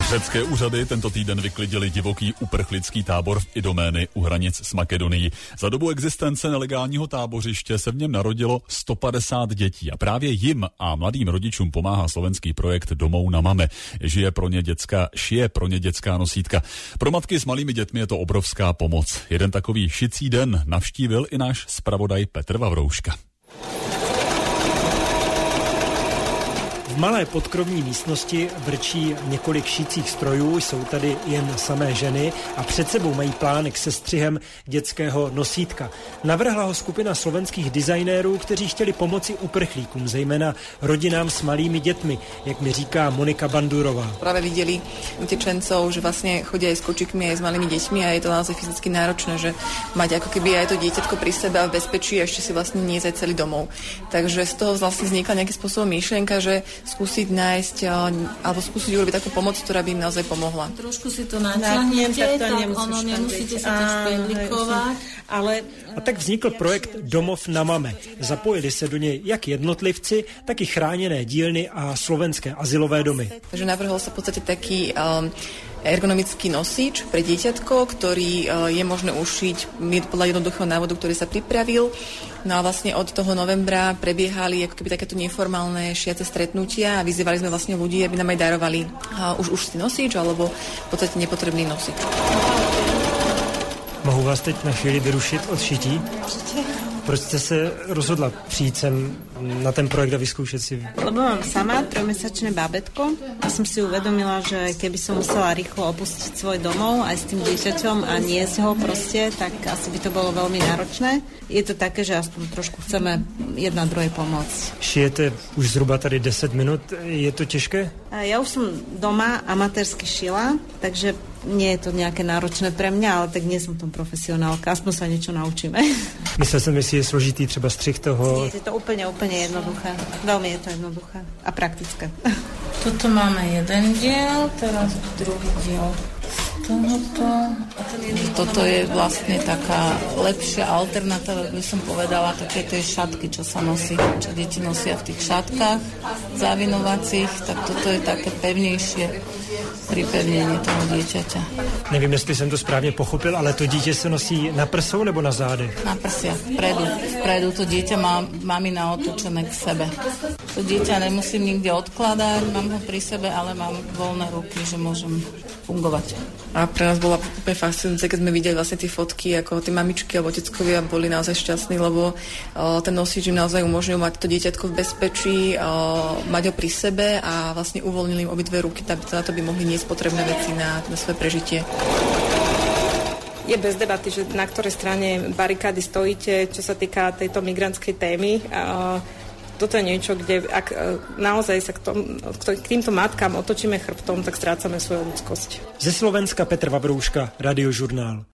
Řecké úřady tento týden vyklidili divoký uprchlický tábor v Idomény u hranic s Makedonií. Za dobu existence nelegálního tábořiště se v něm narodilo 150 dětí a právě jim a mladým rodičům pomáhá slovenský projekt Domov na mame. Šije pro ně dětská nosítka. Pro matky s malými dětmi je to obrovská pomoc. Jeden takový šicí den navštívil i náš zpravodaj Petr Vavrouška. V malé podkrovní místnosti vrčí několik šicích strojů, jsou tady jen samé ženy a před sebou mají plánek se střihem dětského nosítka. Navrhla ho skupina slovenských designérů, kteří chtěli pomoci uprchlíkům, zejména rodinám s malými dětmi, jak mi říká Monika Bandurová. Práve videli utečencov, že vlastne chodia aj s kočíkmi, aj s malými deťmi a je to naozaj fyzicky náročné, že mať ako keby aj to dieťatko pri sebe a v bezpečí a ešte si vlastne niesť aj celý domov. Takže z toho vlastne vznikla nejakým spôsobom myšlienka, že skúsiť nájsť alebo skúsiť urobiť takú pomoc, ktorá by im naozaj pomohla. Trošku si to natiahnete, tak ono nemusíte sa to špedlikovať. A tak vznikl projekt Domov na mame. Zapojili se do něj jak jednotlivci, tak i chráněné dílny a slovenské azylové domy. Takže navrhol sa v podstate taký ergonomický nosič pre dieťatko, ktorý je možné ušiť podľa jednoduchého návodu, ktorý sa pripravil. No a vlastne od toho novembra prebiehali ako keby takéto neformálne šiace stretnutia a vyzývali sme vlastne ľudí, aby nám aj darovali už si nosič alebo v podstate nepotrebný nosič. Mohu vás teď na chvíli vyrušit od šití? Proč jste se rozhodla přijít sem na ten projekt a vyskúšať si? Lebo mám sama 3-mesačné bábätko a som si uvedomila, že keby som musela rýchlo opustiť svoj domov aj s tým dieťaťom a niesť ho proste, tak asi by to bolo veľmi náročné. Je to také, že aspoň trošku chceme jedna druhej pomôcť. Šijete už zhruba tady 10 minút. Je to těžké? Ja už som doma amatérsky šila, takže nie je to nejaké náročné pre mňa, ale tak nie som tom profesionálka. Aspoň sa niečo naučíme. Myslel som, že je složitý třeba střih toho. Nie, je to úplne jednoduché. Veľmi je to jednoduché a praktické. Tuto máme jeden diel, teraz druhý diel. Toto je vlastne taká lepšia alternatíva, by som povedala, také tie šatky, čo sa nosí, čo deti nosia v tých šatkách zavinovacích, tak toto je také pevnejšie pripevnenie toho dieťaťa. Nevím, jestli jsem to správně pochopil, ale to dítě se nosí na prsou nebo na zádech? Na prsiach, vpredu. To dieťa má mamina otočené k sebe. To dieťa nemusím nikde odkladať, mám ho pri sebe, ale mám voľné ruky, že môžem fungovať. A pre nás bola úplne fascinujúce, keď sme videli vlastne tie fotky, ako tí mamičky alebo oteckovia boli naozaj šťastní, lebo ten nosič im naozaj umožňujú mať to dieťatko v bezpečí, mať ho pri sebe a vlastne uvoľnili im obidve ruky, na to by mohli niesť potrebné veci na svoje prežitie. Je bez debaty, že na ktorej strane barikády stojíte, čo sa týka tejto migrantskej témy. Toto je niečo, kde ak naozaj sa k týmto matkám otočíme chrbtom, tak strácame svoju ľudskosť. Ze Slovenska Petr Vavrouška, Radiožurnál.